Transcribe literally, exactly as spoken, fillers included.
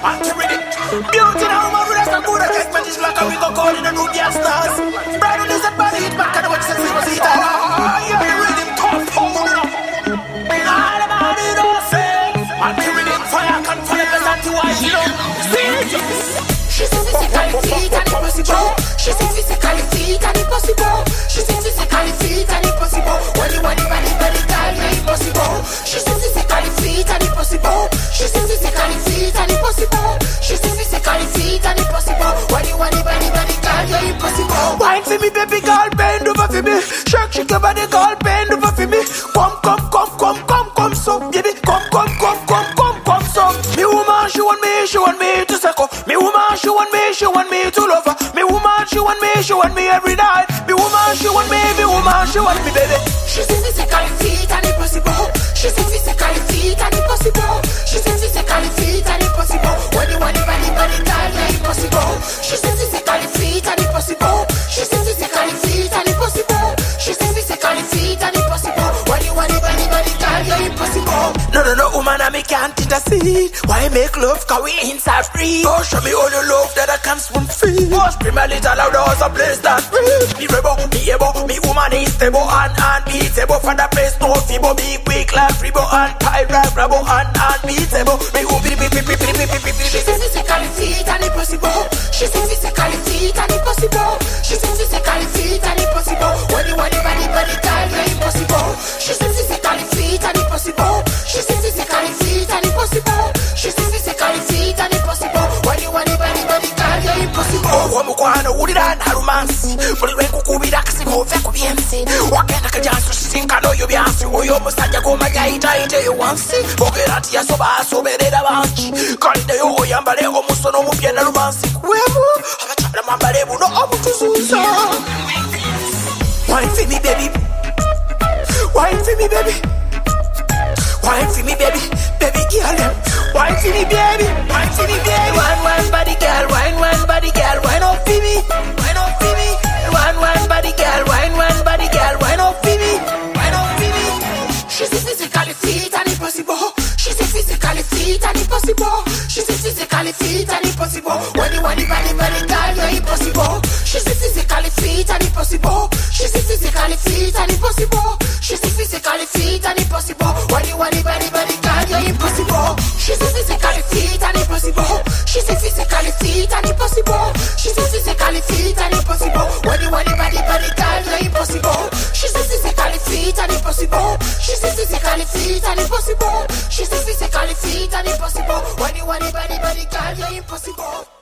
Anti-ready. Beauty now, man, with us, I'm good at it. Magic like a we go call in the new gas stars. Brand new set body, hit back, and watch the same as it. Ah, yeah, the rhythm come forward. All about it, all say. Anti-ready, fire, can fire, best anti-wise, you know. She says physically fit and impossible. She says physically fit and impossible. She says physically fit and impossible. When you want it, body, body, girl, you're impossible. She says physically fit and impossible. She says physically fit and impossible. She says physically fit and impossible. When you want it, body, body, girl, you're impossible. Wine for me, baby girl, bend over for me. Shake, shake your body, girl, bend over for me. Come, come, come, come, come, come, so, baby, come, come, come, come, come, come, so. Me woman, she want me, she want me to suckle. Me woman, she want me, she want me to love her. Me woman, she want me, she want me every night. Me woman, she want me, me woman, she want me, baby. She says physically fit and impossible. She says physically fit and impossible. She says physically fit and impossible. When you want it, body, body, girl, you're impossible. She says physically fit and impossible. She says physically fit and impossible. She says physically fit and impossible. When you want it, body, body, girl, you're impossible. No, no, no, woman, I me can't intercede. Why make love, cause we inside free. Oh, show me all your love that I can swim free. Oh, scream a little louder, a place that's free. Me rebel, me able, me woman is stable and unbeatable. For the place, no feeble, be quick like Rebo and Tyra, Bravo and unbeatable. Me who be, be, be, be, be, be, be, be, be. She says physically fit and impossible. She says physically fit and impossible. She says physically fit and impossible. When you want it, body, body, girl, you're impossible. She says physically fit and impossible. She says physically fit and impossible. She says physically fit and impossible. When you want it, body, body, girl, you're impossible. Oh, mukwano ulira na romance. Buli lwe kukubira kasimo ove ku B M C. Wagenda kajansu sisinkano yo byansi. Oyo musajja gomanya ite yo wansi. Bogera ati yasoba asoberera banki. Kalideyo oyambale omusono omupya na romansi. Kuwemu abakyala mwambale buno obutuzuza. Wine for me, baby. Wine for me, baby. Wine for me, baby. Baby girl. Wine for me, baby. Wine for me, baby. One, one body girl. Wine, one body girl. Wine up for me. Wine up for me. One, one body girl. Wine, one body girl. Wine up for me. Wine up for me. She says physically fit and impossible. She says physically fit and impossible. She says physically fit and impossible. When you want it, body, body, girl, you're impossible. She says physically fit and impossible. She says physically fit and impossible. She says physically fit and impossible. When you want it, body, body, girl, you're impossible. She says physically fit and impossible. She says physically fit and impossible. She says physically fit and impossible. When you want it, body, body, girl, you're impossible. She says physically fit and impossible. She says physically fit and impossible. She says physically fit and impossible. When you want it, body, body, girl, you're impossible.